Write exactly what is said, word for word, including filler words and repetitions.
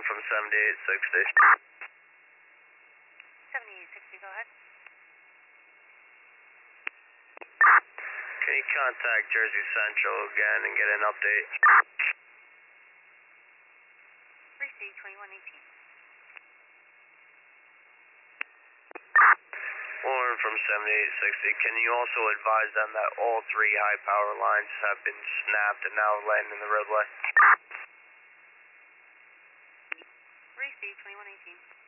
from seventy-eight sixty. seventy-eight sixty, go ahead. Can you contact Jersey Central again and get an update? Received twenty-one eighteen. Warren from seventy-eight sixty. Can you also advise them that all three high power lines have been snapped and now land in the roadway? Received twenty-one eighteen.